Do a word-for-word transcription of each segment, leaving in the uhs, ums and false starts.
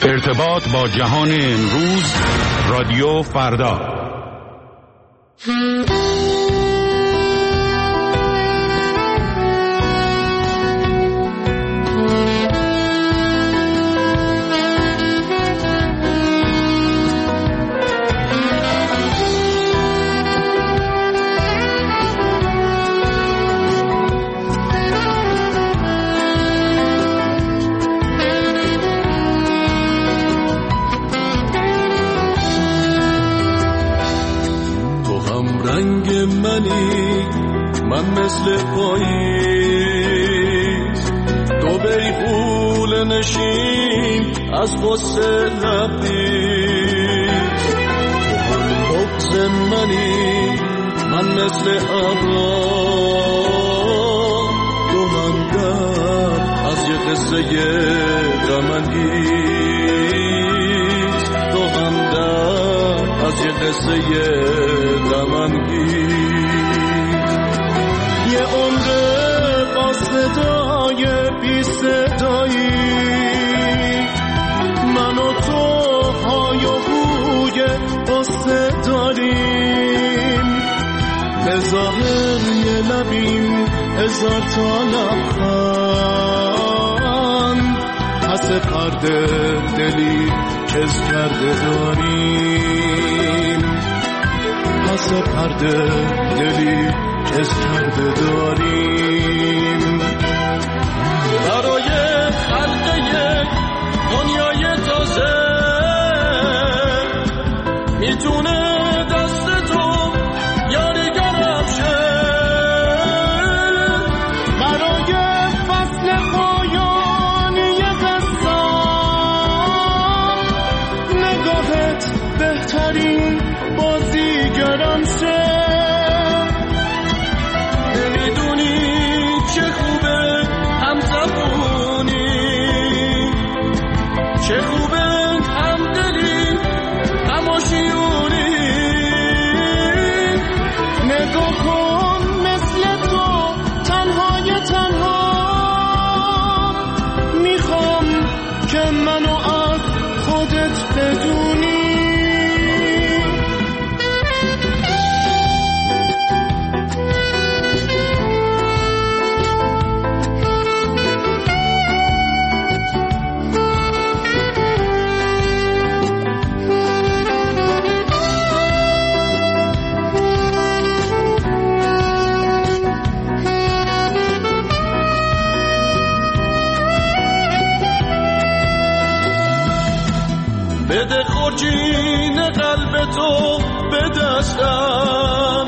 ارتباط با جهان امروز، رادیو فردا. من مثل پاییز تو بیغول نشین از غصه لبریز، تو هم بغض منی من مثل ابرام، تو هم در از یه قصه غم انگیز، تو هم در از یه قصه غم انگیز. یه عمره با صدای بی صدایی من و تو های و هوی قصه داریم، به ظاهر یه لبیم هزار تا لبخند، پس پرده دلی کز کرده داریم، پس پرده دلی کز کرده داریم. برای خلق یک دنیای تازه میتونه دست تو یاریگرم شه، برای فصل پایانی قصه نگاهت بهترین بازیگرم شه. چه خوبه هم دلی هم آشیونی، نگاه کن مثل تو تنهای تنها، میخوام که منو از خودت بدونی. بده خورجین قلب تو به دستم،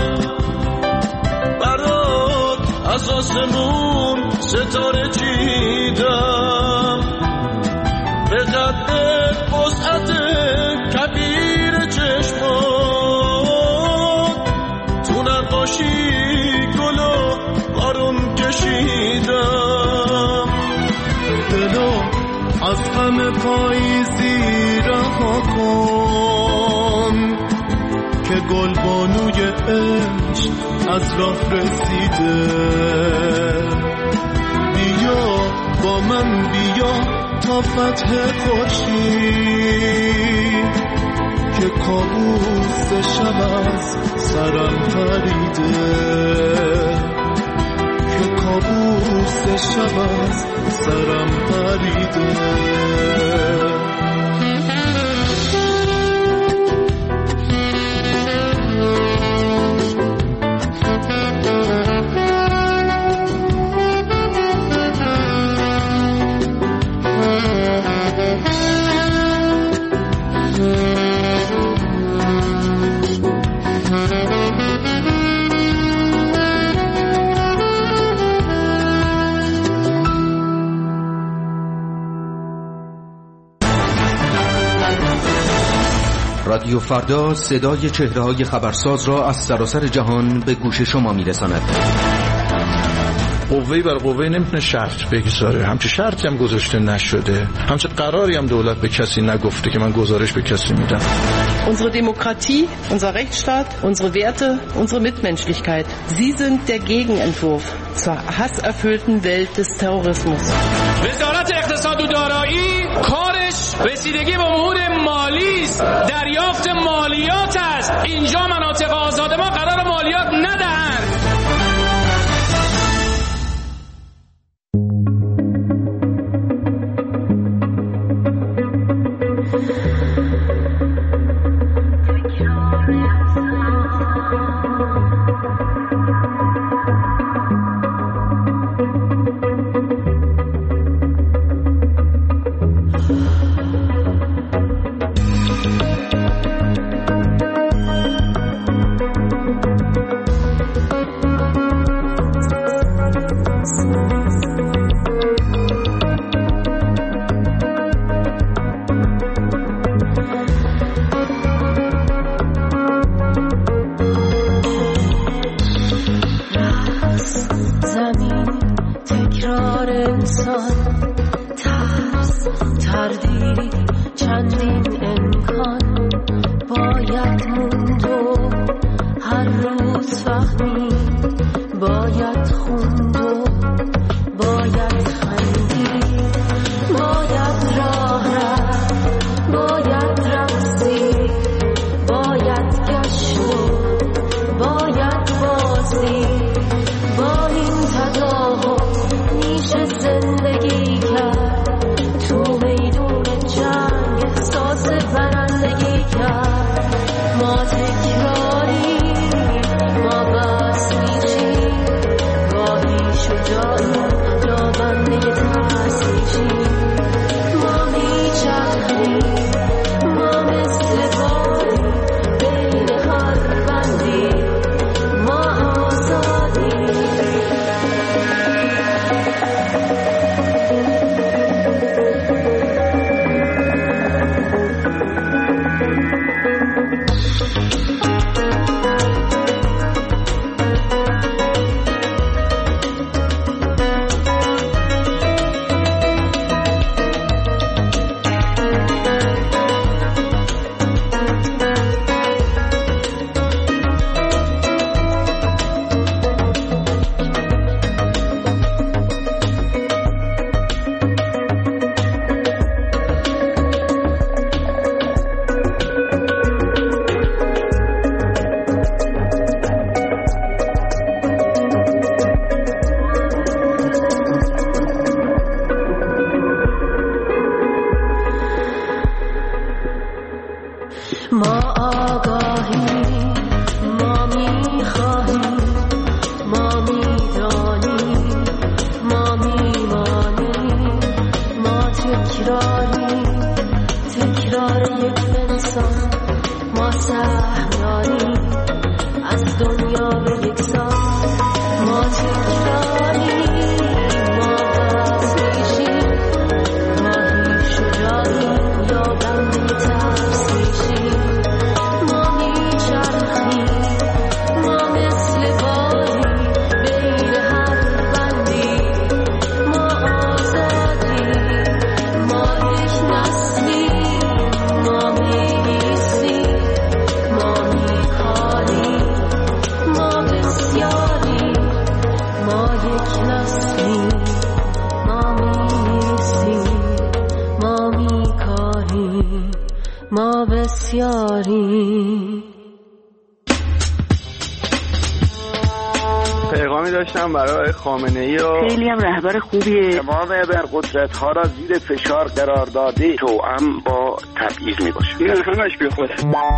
برات از آسمون ستاره چیدم، به قد وسعت کبیر چشمات تو نقاشی گل و بارون کشیدم. دلو از غم پاییزی رها کن که گل بانوی عشق از راه رسیده، بیا با من بیا تا فتح خورشید که کابوس شب از سرم پریده، که کابوس شب از سرم پریده. رادیو فردا صدای چهره‌های خبرساز را از سراسر جهان به گوش شما می‌رساند. قوه‌ای بر قوه نمیتونه شرط بگذاره، همچه شرطی هم گذاشته نشده، همچه قراری هم دولت به کسی نگفته که من گزارش به کسی میدم. Unsere Demokratie, unser Rechtsstaat, unsere Werte, unsere Mitmenschlichkeit. Sie sind der Gegenentwurf zur hasserfüllten Welt des Terrorismus. وزارت اقتصاد و دارایی کارش رسیدگی به امور مالی است، دریافت مالیات است. اینجا مناطق آزاد ما قرار مالیات ندهند. پیغامی داشتم برای خامنه‌ای و خیلی هم رهبر خوبیه. امام ابرقدرت ها را زیر فشار قرار داده توأم با تبعیض میباشه. این همش بی خوده.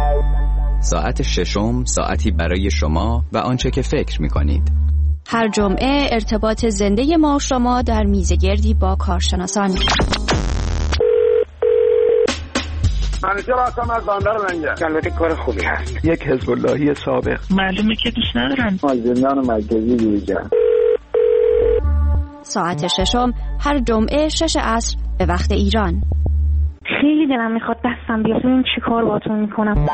ساعت ششم ساعتی برای شما و آنچه که فکر میکنید. هر جمعه ارتباط زنده ما و شما در میزگردی با کارشناسان. منیجر آسام از باندر منگه. البته کار خوبی هست. یک حزب اللهی سابق. معلومه که دوست ندارن. مازندران مرکزی دیگر. ساعت ششم هر جمعه شش عصر به وقت ایران. خیلی دلم میخواد دستم بیاد ببینم چی کار باهاتون میکنم.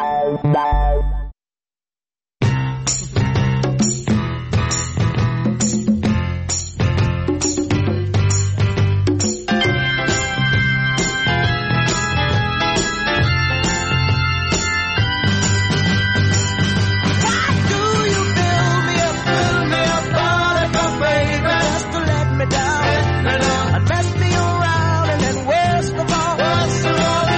Mess me around and then worst of all, worst of all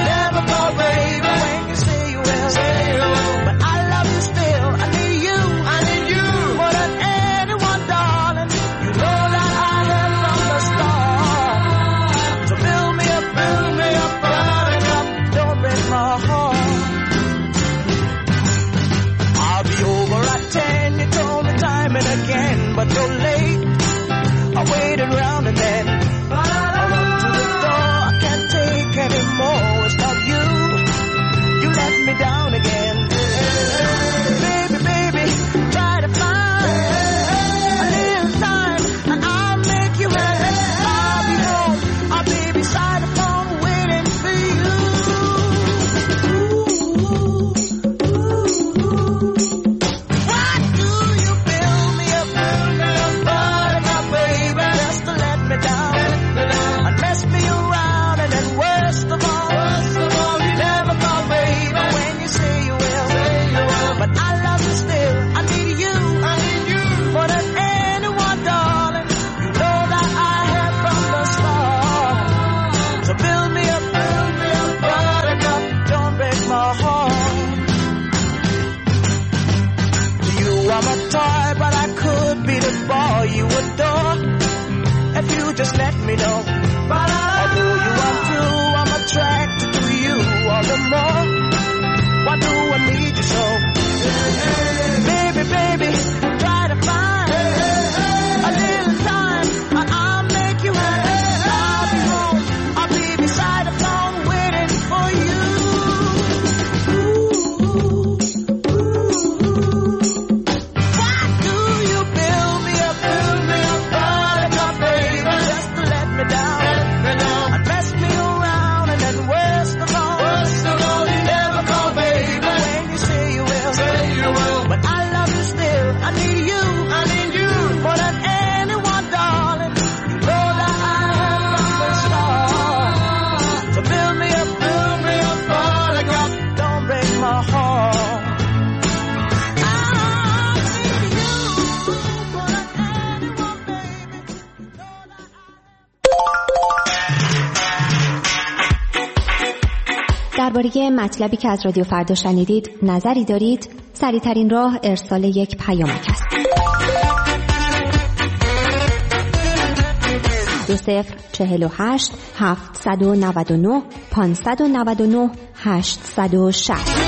درباره مطلبی که از رادیو فردا شنیدید نظری دارید؟ سریع‌ترین راه ارسال یک پیامک است. دو صفر چهل و هشت هفتصد و نود و نه پانصد و نود و نه هشتصد و شصت.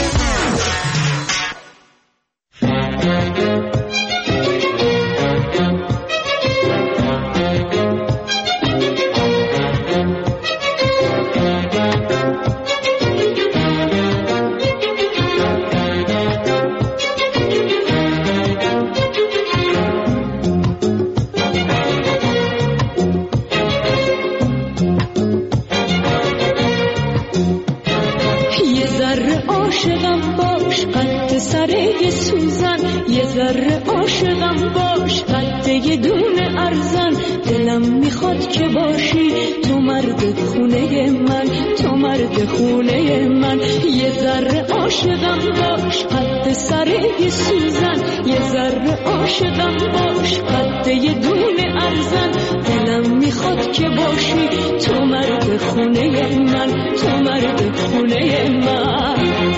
عاشقم باش قد یه دونه ارزن دلم میخواد که باشی تو مرد خونه من تو مرد خونه من یه ذره عاشقم باش قد سر یه سوزن یه ذره عاشقم باش قد یه دونه ارزن دلم میخواد که باشی تو مرد خونه من تو مرد خونه من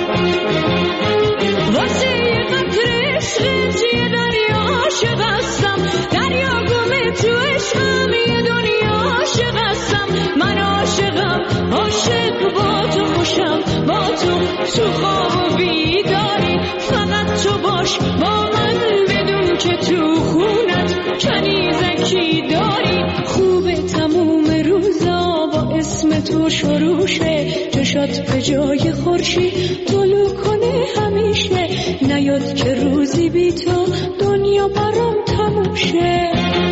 واسه یه قطره عشقت یه دریا عاشق هستم دریا گمه تو عشقم یه دنیا عاشق هستم من عاشقم عاشق با تو خوشم با تو تو خواب و بیداری فقط تو باش با من بدون که تو خونت کنیزکی داری خوبه تموم روزا با اسم تو شروشه چشات به جای خورشید طلوع کنه همیشه نیاد که روزی بی تو دنیا برام تموم شه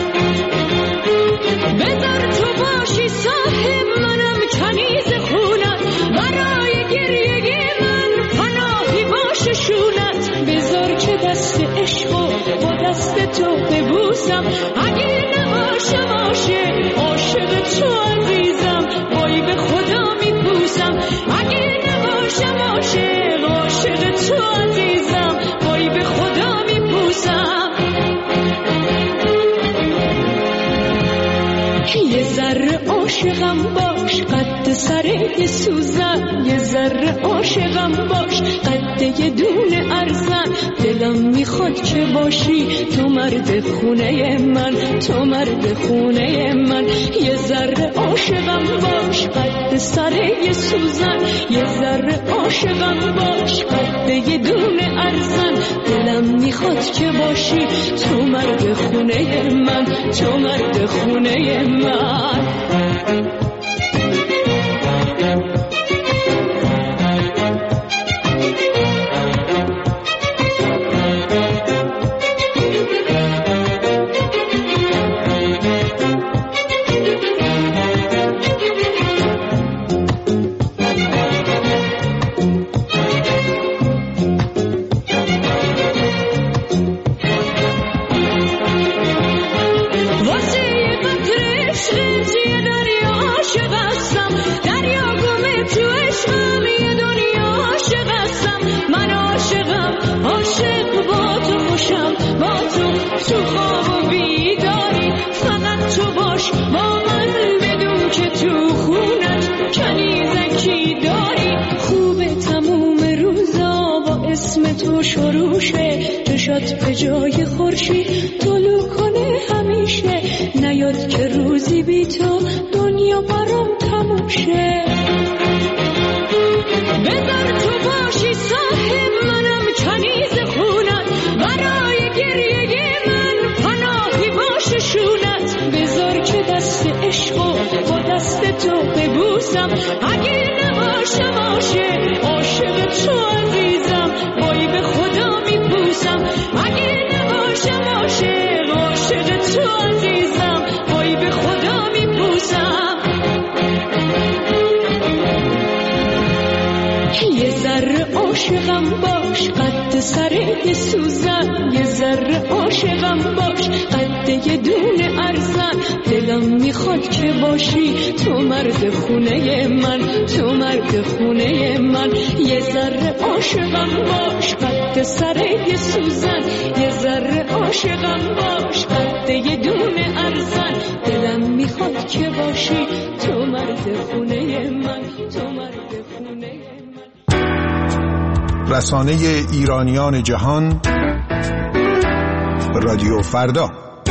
بذار تو باشی صاحب منم کنیز خونت برای گریه من پناهی باشه شونت بذار که دست عشقو با دست تو ببوسم اگه نباشم عاشق عاشق تو عزیزم وای به خدا میپوسم اگه نباشم عاشق عاشق تو عزیزم وای به خدا میپوسم یه ذره عاشقم باش قد سر یه سوزن یه ذره عاشقم باش قد یه دونه ارزن دلم میخواد که باشی تو مرد خونه من تو مرد خونه من یه ذره عاشقم باش قد سر یه سوزن یه ذره عاشقم باش قد یه دونه ارزن دلم میخواد که باشی تو مرد خونه من تو مرد خونه من تو شروشه چشات به جای خورشید طلوع کنه همیشه نیاد که روزی بی تو دنیا برام تموم شه بذار تو باشی صاحب منم کنیز خونت برای گریه من پناهی باشه شونت بذار که دست عشقو با دست تو ببوسم اگه نباشم عاشق عاشق تو عزیزم وای به خدا میپوسم اگه نباشم عاشق عاشق تو عزیزم وای به خدا میپوسم یه ذره عاشقم باش قد سر یه سوزن یه ذره عاشقم باش قد یه دونه ارزن دلم میخواد که باشی تو مرد خونه من تو مرد خونه من یه ذره عاشقم باش قد سر یه سوزن یه ذره عاشقم باش قد یه دونه ارزن دلم میخواد که باشی تو مرد خونه من تو مرد رسانه ایرانیان جهان، رادیو فردا.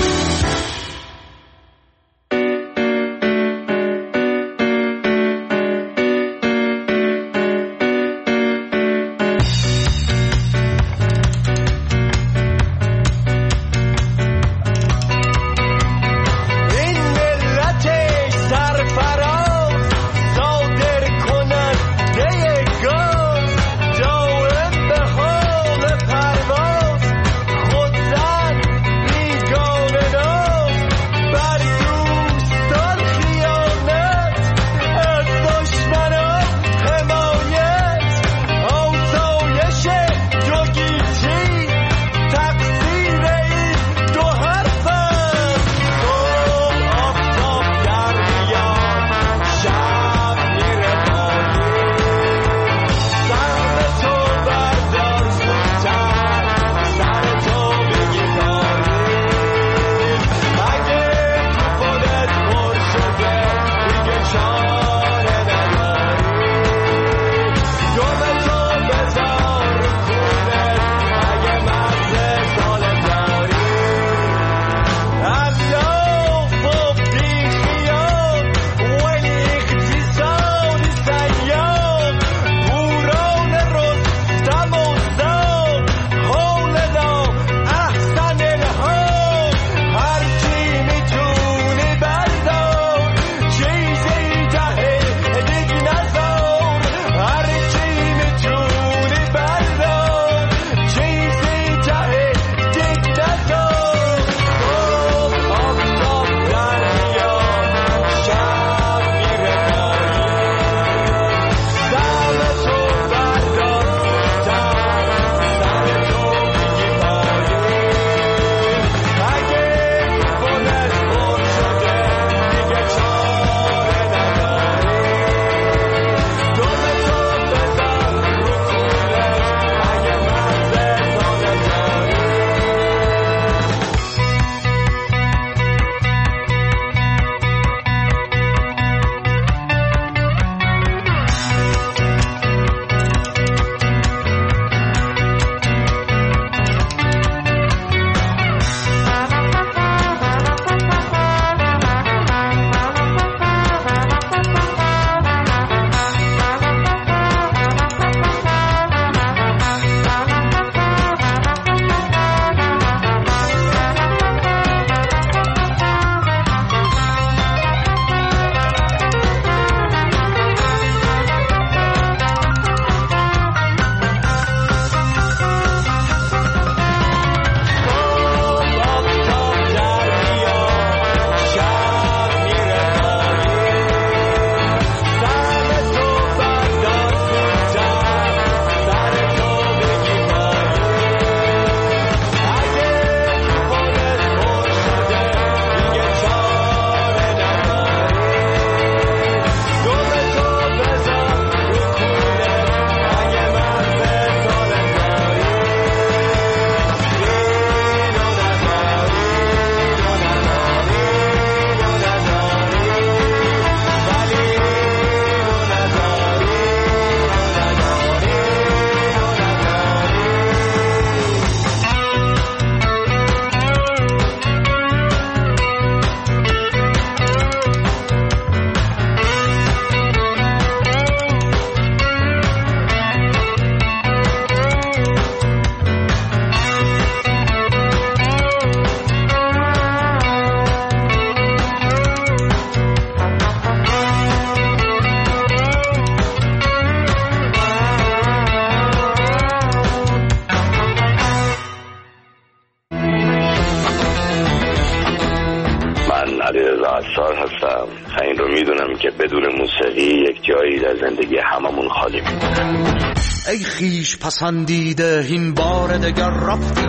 عطار هستم. این رو میدونم که بدون موسیقی یک جایی در زندگی هممون خالی میمونه. ای خیش پسندیده این بار دگر رفتی،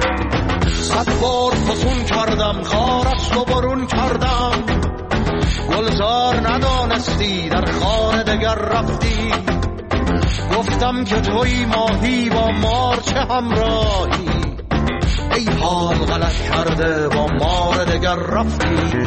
صد بار فسون کردم خارست و برون کردم، گلزار ندانستی در خانه دگر رفتی، گفتم که توی ماهی با مار چه همراهی، ای حال غلط کرده با مار دگر رفتی.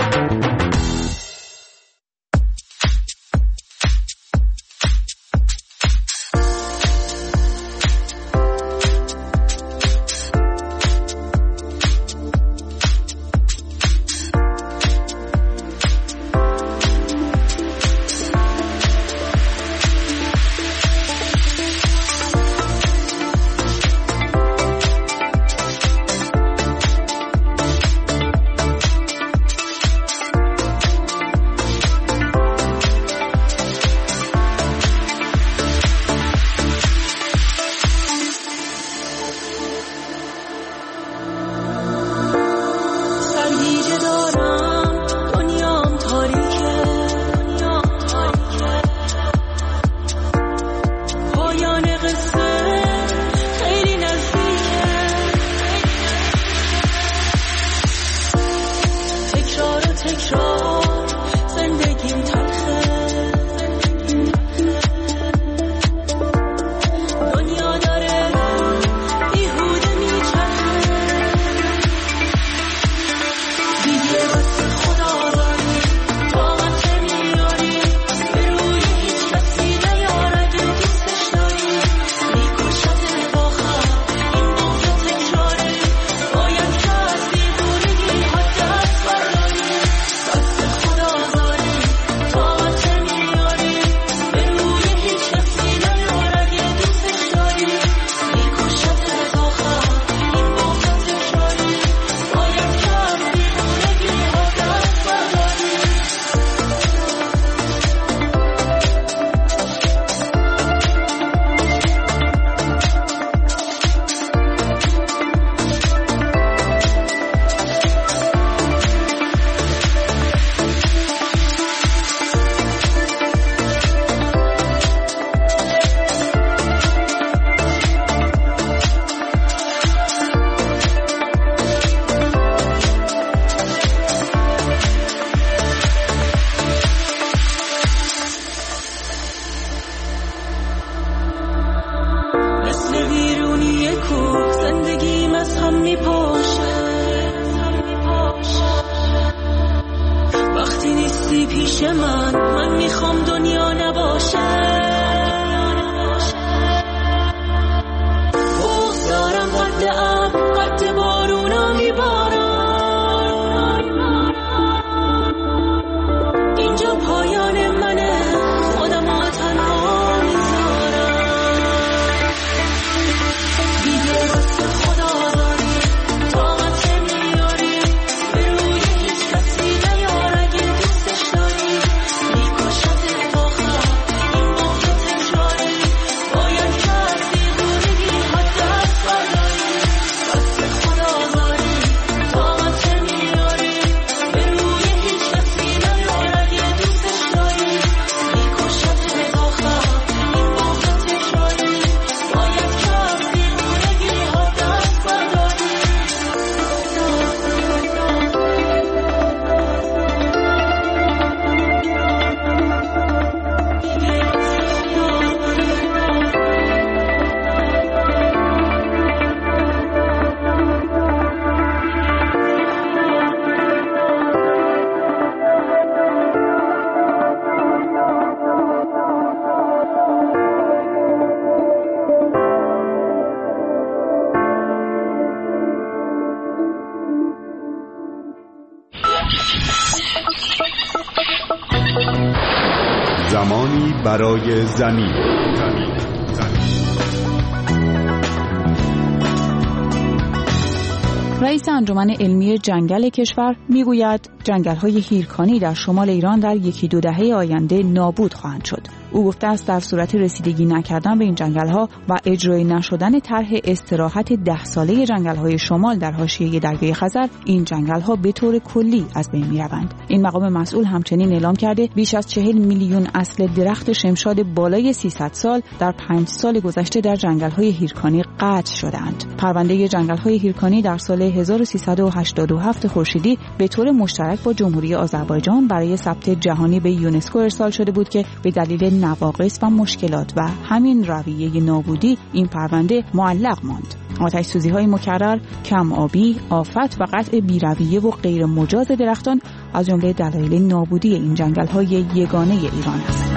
برای زمین. زمین. رئیس انجمن علمی جنگل کشور میگوید جنگل‌های هیرکانی در شمال ایران در یکی دو دهه آینده نابود خواهند شد. او گفته است در صورت رسیدگی نکردن به این جنگل‌ها و اجرای نشدن طرح استراحت ده ساله جنگل‌های شمال در حاشیه دریای خزر، این جنگل‌ها به طور کلی از بین می‌روند. این مقام مسئول همچنین اعلام کرده بیش از چهل میلیون اصل درخت شمشاد بالای سیصد سال در پنج سال گذشته در جنگل‌های هیرکانی قطع شدند. پرونده جنگل‌های هیرکانی در سال هزار و سیصد و هشتاد و هفت خورشیدی به طور مشترک با جمهوری آذربایجان برای ثبت جهانی به یونسکو ارسال شده بود که به دلیل نواقص و مشکلات و همین رویه نابودی این پرونده معلق ماند. آتش سوزی های مکرر، کم آبی، آفت و قطع بی‌رویه و غیر مجاز درختان از جمله دلایل نابودی این جنگل های یگانه ایران است.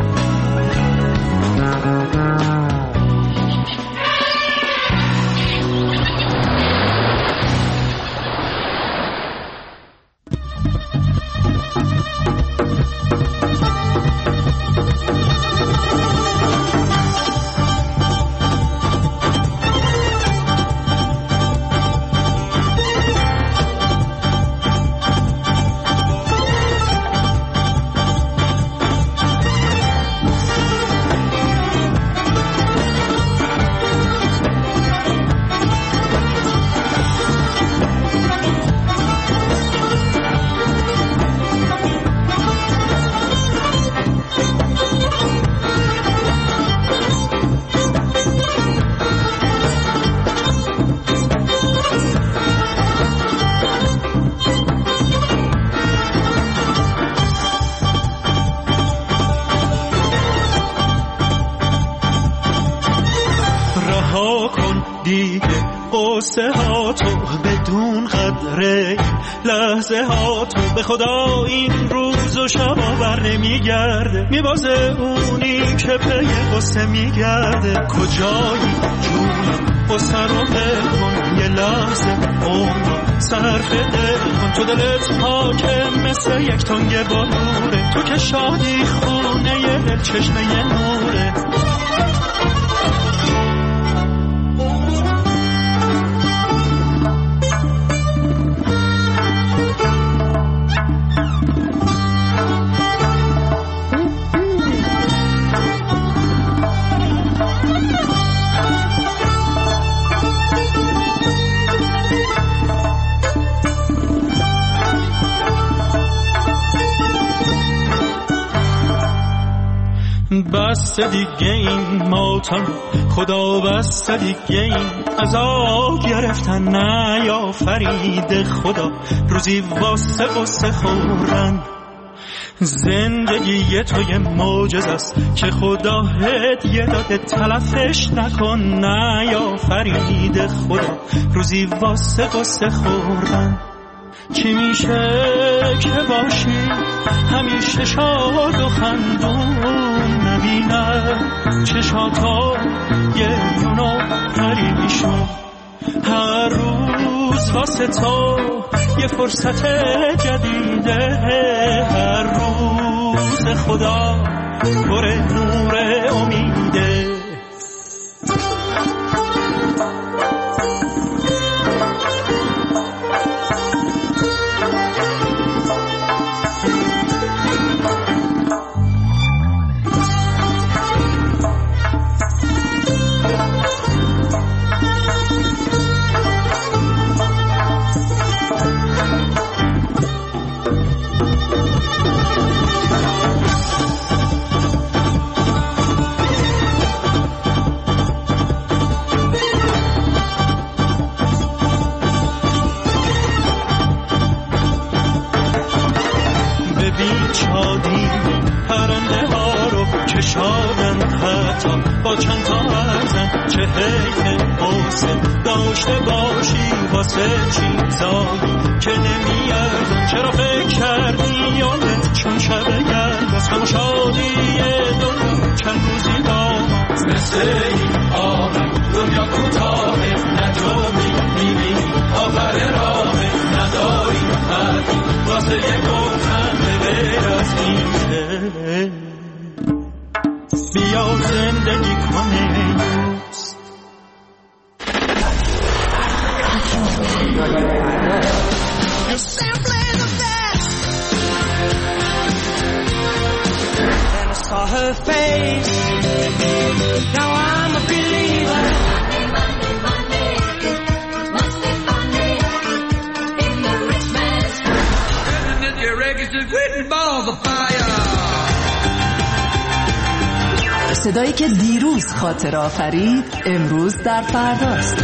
قصه ها تو بدون قدره لحظه ها تو به خدا این روز و شب بر نمیگرده میبازه اونی که پی قصه میگرده کجایی جون قصه رو بکن یه لحظه عمر صرف دل کن تو دلت حاکم مثل یک تنگه بالوره تو که شادی خونه یه دل چشمه یه نوره بس دیگه این ماتم خدا بس دیگه این عذاب گرفتن نیافرید خدا روزی واسه قصه خوردن زندگی تو یه معجزه است که خدا هدیه داده تلفش نکن نیافرید خدا روزی واسه قصه خوردن چی میشه که باشی همیشه شاد و خندون نبینه چشاتا یه یونو پریشون هر روز واسه تو یه فرصت جدیده هر روز خدا پر نور امیده با چند تا ازن چه حیف حسن داشته باشی واسه چیزایی که نمیارزن چرا فکر کردی یادت چون شب گرد از همه شادی دنیا چند روزی دام مثل این آمد دنیا کوتاه نجومی میبینی آخر راه نداری حرفی واسه یه گفتن به غیر از این بیا زندگی کنه. You're simply the best. Then I saw her face. Now I'm a believer. Monday, Monday, Monday. It must be Monday in the rich man's house. And your registered written balls of fire. صدایی که دیروز خاطر آفرید امروز در فرداست.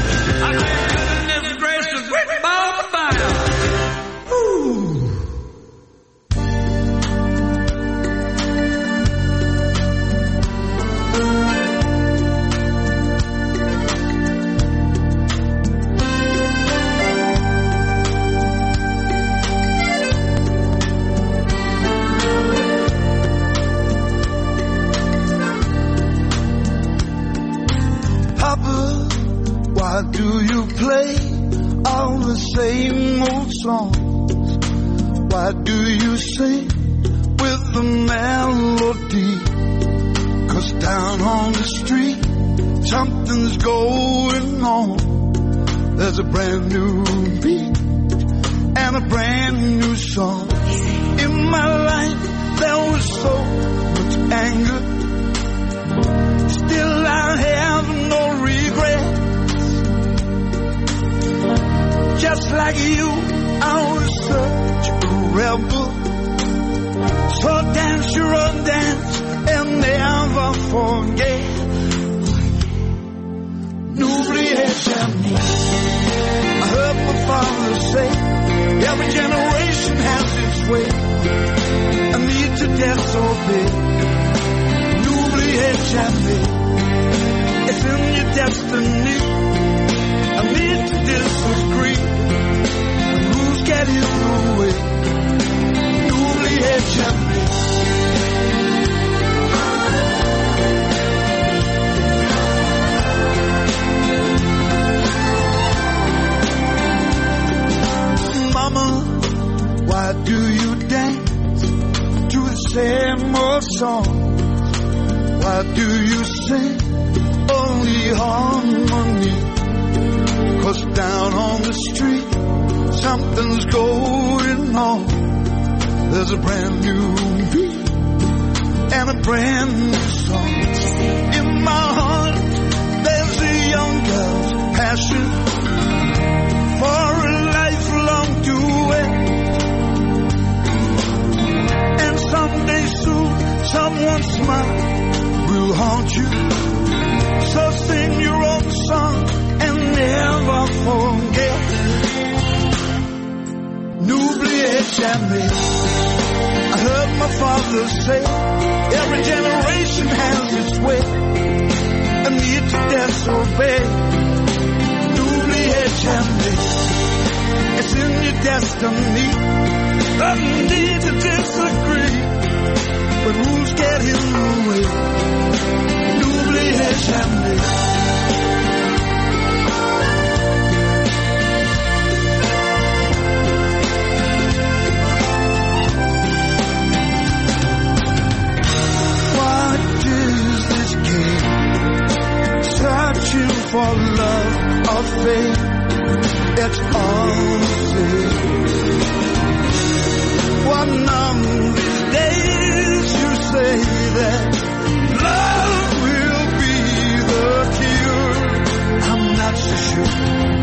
Why do you play all the same old songs? Why do you sing with the melody? 'Cause down on the street something's going on. There's a brand new beat and a brand new song. In my life there was so much anger. Still I have no regret. Just like you, I was such a rebel. So dance your own dance and never forget. N'oubliez jamais. I heard my father say, every generation has its way. I need to disobey. N'oubliez jamais. It's in your destiny. I need to disagree. Who's getting away? N'oubliez jamais. Mama, why do you dance to the same old song? Why do you sing only harmony? 'Cause down on the street something's going on. There's a brand new beat and a brand new song. In my heart there's a young girl's passion for a lifelong duet. And someday soon someone's smile will haunt you. So sing your own song and never forget. N'oubliez jamais. I heard my father say, every generation has its way. I need to disobey. N'oubliez jamais. It's in your destiny. I need to disagree, but rules get in the way. N'oubliez jamais. Searching for love or faith, it's all the same. One of these days you say that love will be the cure. I'm not so sure.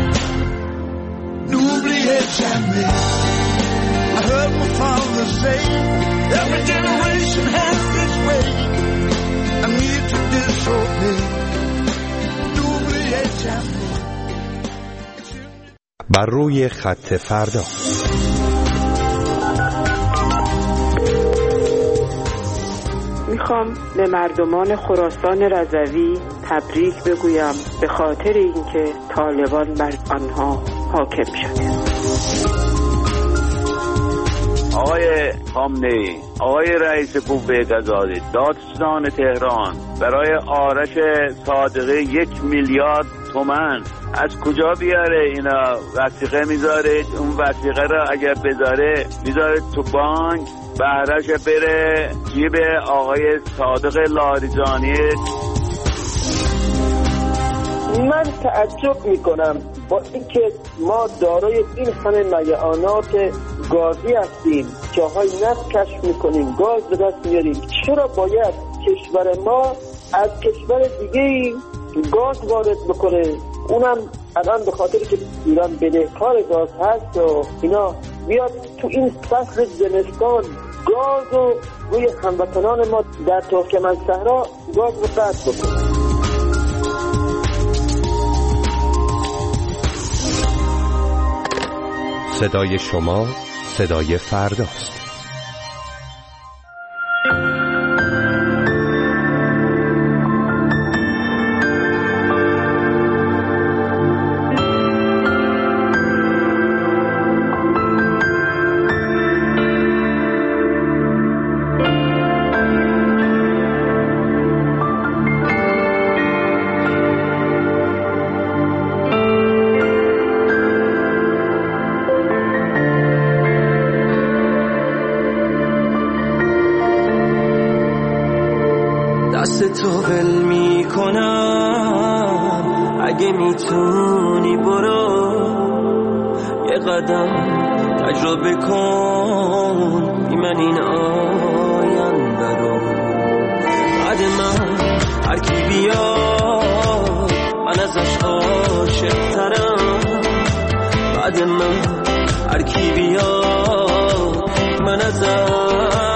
N'oubliez jamais. I heard my father say, every generation has its way. I need to disobey. بر روی خط فردا. میخوام به مردمان خراسان رضوی تبریک بگویم به خاطر اینکه طالبان بر آنها حاکم شده. آقای خامنه‌ای، آقای رئیس قوه قضاییه، دادستان تهران برای آرش صادقی یک میلیارد تومان از کجا بیاره؟ اینا وثیقه میذاره، اون وثیقه رو اگر بذاره میذاره تو بانک، بهرش بره جیب آقای صادق لاریجانی. من تعجب میکنم با اینکه ما دارای این همه معیانات گازی هستیم، جاهای نفت کشف میکنیم، گاز به دست میاریم، چرا باید کشور ما از کشور دیگه گاز وارد بکنه؟ اونم الان به خاطری که ایران بدهکار گاز هست و اینا بیاد تو این فصل زمستان گاز رو روی هموطنان ما در ترکمنصحرا گاز رو قطع بکنه. صدای شما صدای فرداست. دست تو ول میکنم، اگه میتونی برو یه قدم تجربه کن، بی من این آینده رو. بعد من هر کی بیاد من ازش عاشق ترم، بعد من هر کی بیاد من ازش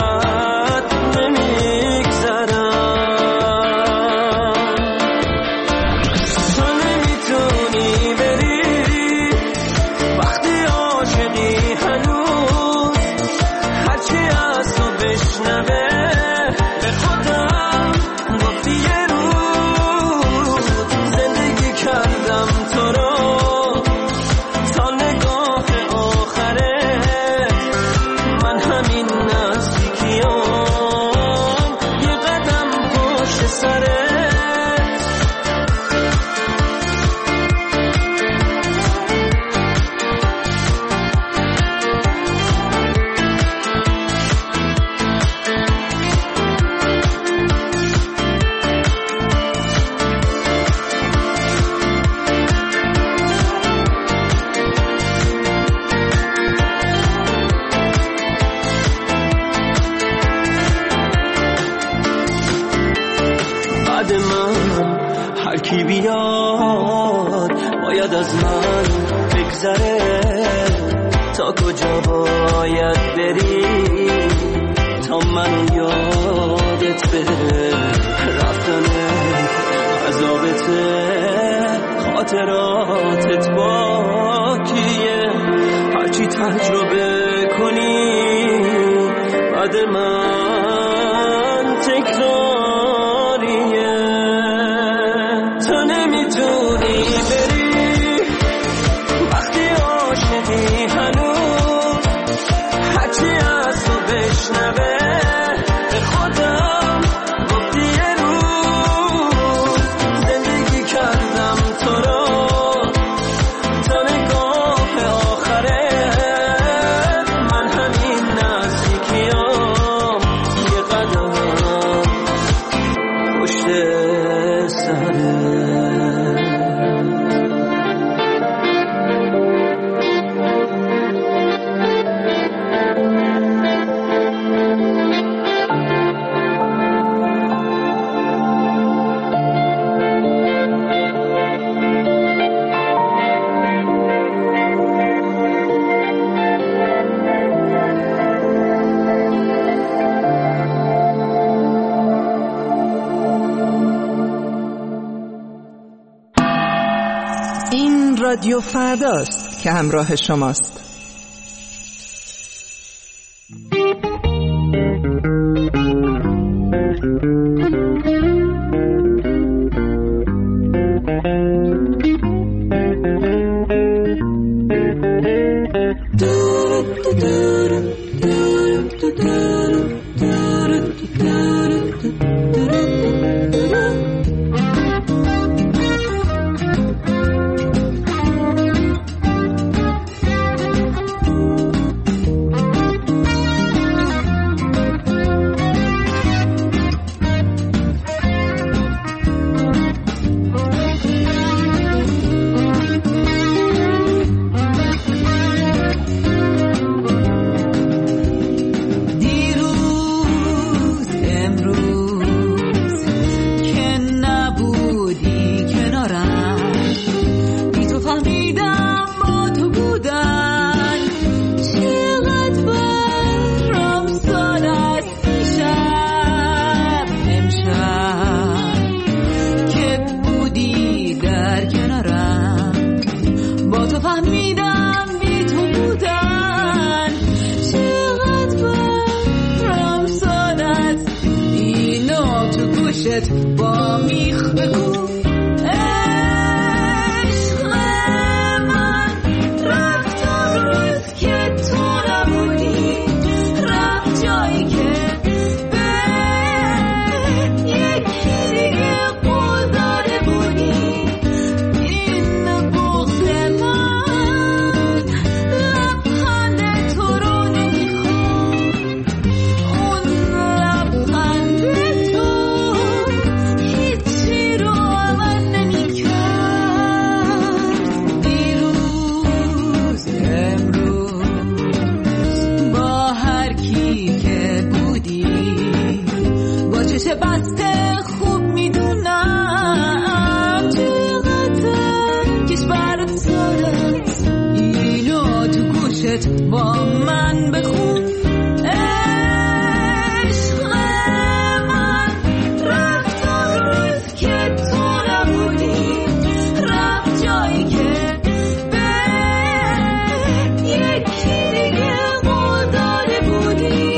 کی بیاد باید از من بگذره، تا کجا باید بری تا منو یادت بره. رفتن عذابته خاطراتت باکیه، هرچی تجربه کنی بعد من تکراریه. تو نمیتونی بری وقتی عاشقی هنوز، هرچی از تو بشنوه به خودم گفتی یه روز زندگی کردم تو رو تا نگاه آخره. من همین نزدیکیام یه قدم پشت سره. رادیو فرداست که همراه شماست. do do do do گوشت با میخ بکن. عشق من رفت اون روز که تو نبودی، رفت جایی که به یکی دیگه قول داده بودی. این بغض من لبخند تو رو نمیخواد، اون لبخند تو هیچی رو عمل نمیکرد. دیروز امروز با هر کی که بودی، با چش بسته خوب میدونم چقدر کشور سارت. اینو تو گوشت با من بخون. عشق من رفت اون روز که تو نبودی، رفت جایی که به یکی دیگه قول داده بودی.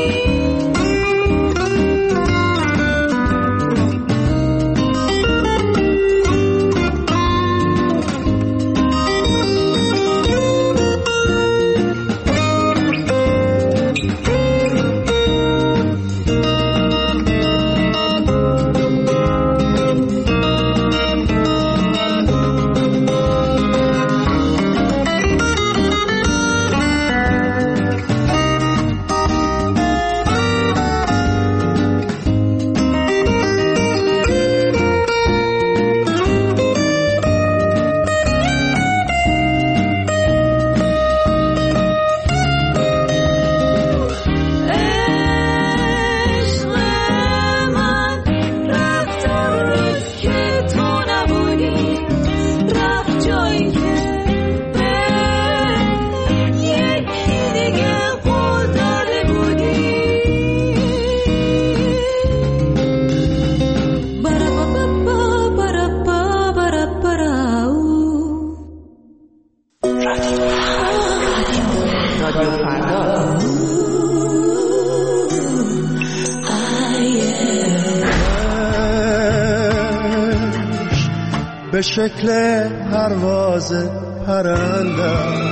به شکل پرواز پرندم.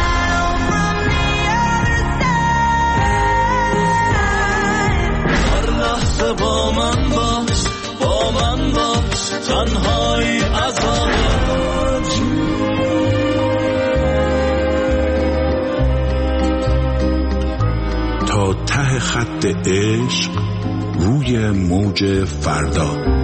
هر لحظه با من باش، با من باش، تنهایی عذابت. تا ته خط عشق روی موج فردا.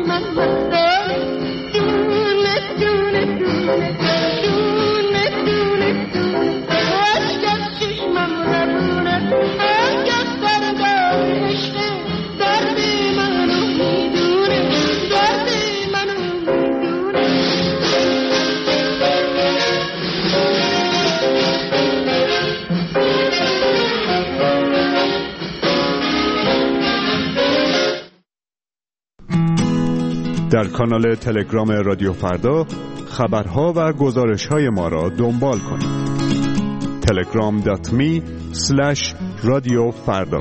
در کانال تلگرام رادیو فردا خبرها و گزارش‌های ما را دنبال کنید. تلگرام دات می اسلش رادیو فردا.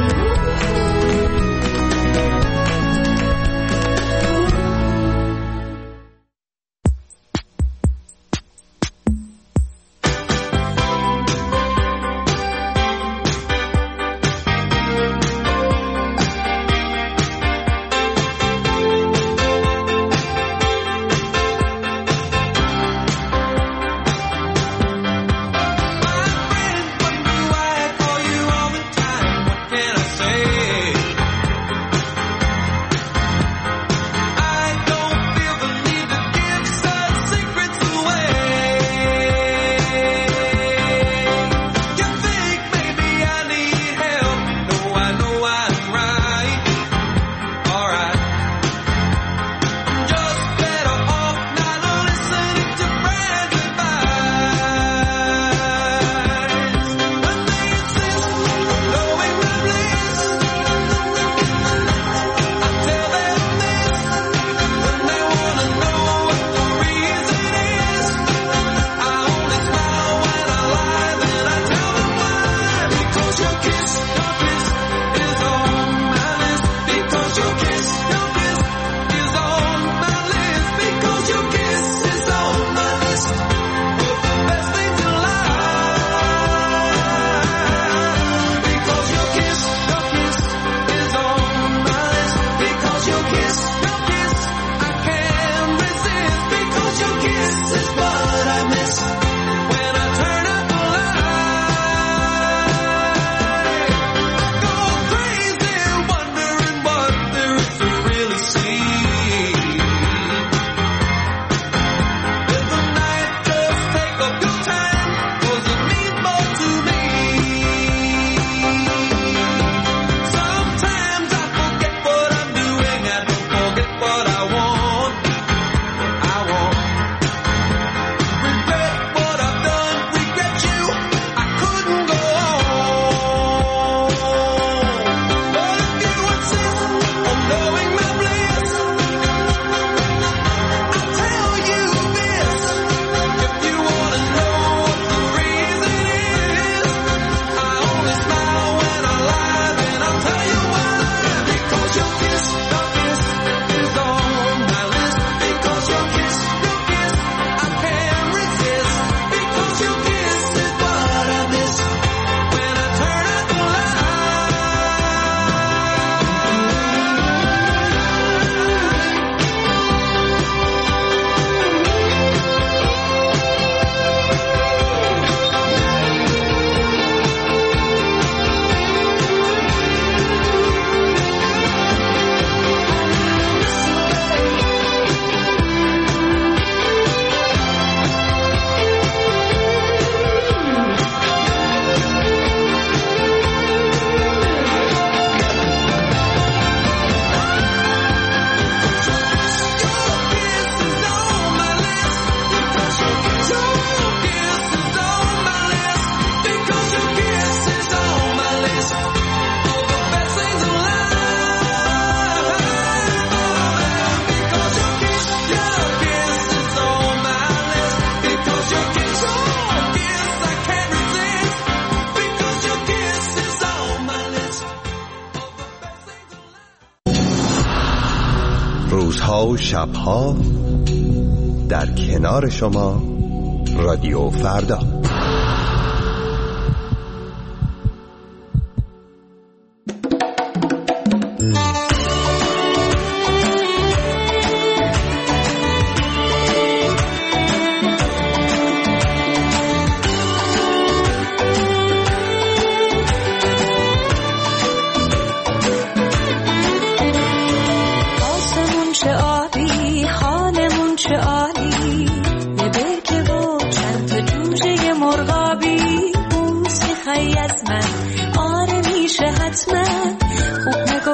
روزها و شبها در کنار شما رادیو فردا.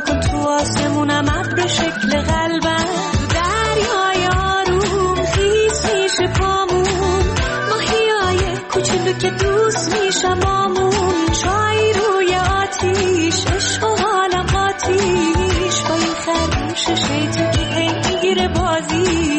کن تو آسمونم ابر شکل قلبم، دریای آروم خیس میشه پامون، ماهیای کوچولو که دوست میشم آمون، چای روی آتیش عشق و حالم قاتیش، با این خرگوش شیطون که هی میگیره بازی.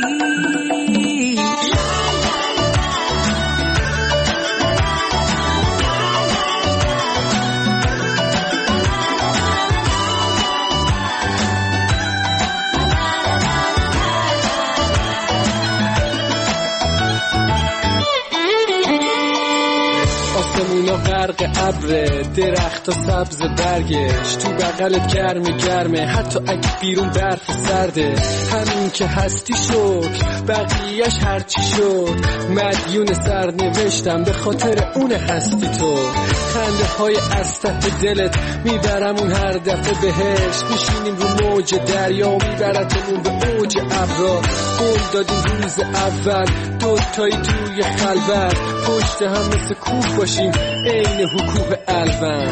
آسمونا غرق ابره، درخت و سبز برگش، تو بغلت گرم گرمه حتی اگه بیرون برف سرده، همین که هستی شکر بقیهش هرچی شد، مدیون سر نوشتم به خاطر اون هستی تو، خنده های از ته دلت میبرمون هر دفعه بهش، میشینیم رو موج دریا و میبرتمون به اوج ابرا، قول دادیم روز اول دوتایی توی خلوت، پشت هم مثل کوه باشیم عین حکوه الون،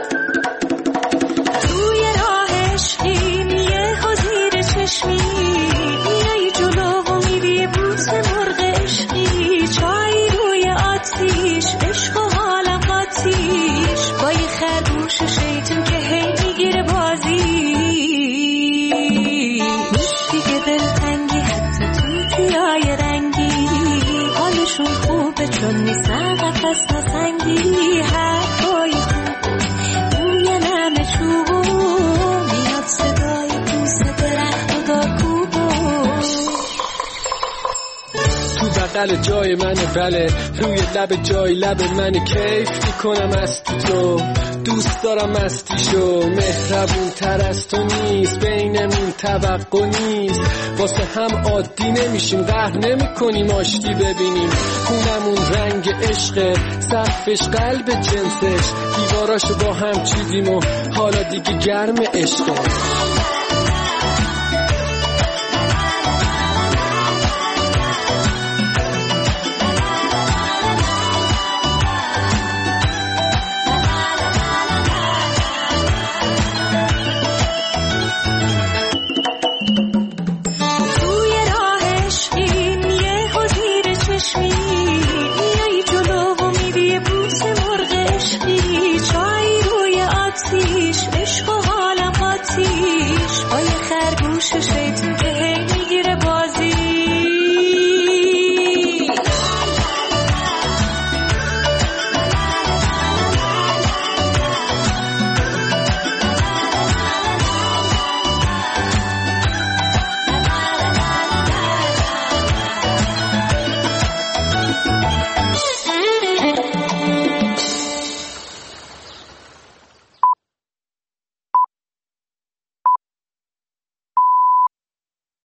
توی راه عشقی میه حضیر چشمی، میای جلو و میری بوس مرغ عشقی، چای روی آتیش عشق و حالم قاتیش، با یه خرگوش شیطون که هی میگیره بازی، دیگه دلتنگی حتی توتیای رنگی، حالشون خوبه چون نیستن قفص نسنگی، حرفای خوب روی نم چوبو، میاد صدای بوس درخت و دارکوبو، تو بغل جای منه بله، روی لب جای لب منه، کیف میکنم از تو، دوست دارم مستیشو، مهربون تر از تو نیست، بینمون توقع نیست، واسه هم عادی نمیشیم، قهر نمی کنیم آشتی ببینیم، خونمون رنگ عشقه، سقفش قلب جنسش، دیواراشو با هم چیدیم و حالا دیگه گرم عشقه.